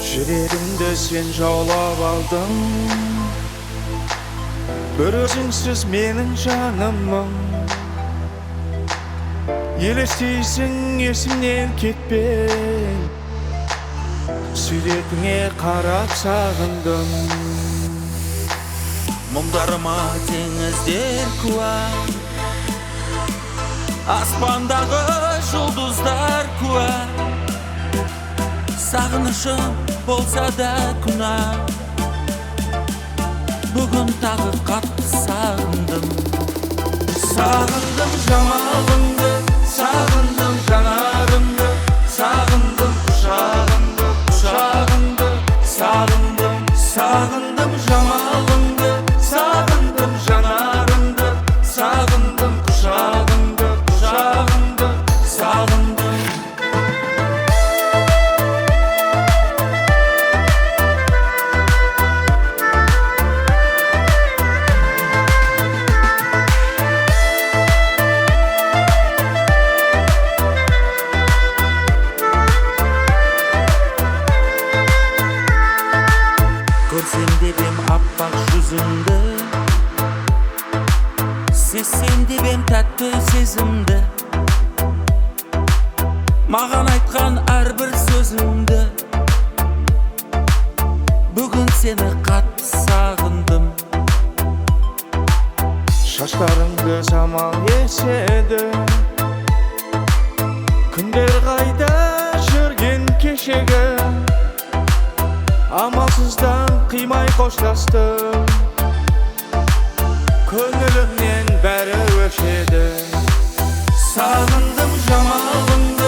Жүрегімді сен жаулап алдың, бір өзіңсіз менің жанымың. Елестейсің есімнен кетпей, суретіңе қарап сағындым. Мұңдарыма теңіздер куә, аспандағы жұлдыздар куә. Сағынышым болса да күнә, бүгін тағы қатты сағындым. Сағындым жамалыңды, сағындым жанарыңды, сағындым құшағыңды, құшағыңды сағындым. Сағындым жамалыңды, сағындым жанарыңды, сағындым құшағыңды, құшағыңды сағындым. Көрсем деп ем аппақ жүзіңді, сезсем деп ем тәтті сезімді, маған айтқан әрбір сөзіңді. Бүгін сені қатты сағындым. Шаштарыңды самал еседі, күндер қайда жүрген кешегі. Амалсыздан қимай қоштастым, көңілімнен бәрі өшеді. Сағындым жамалыңды,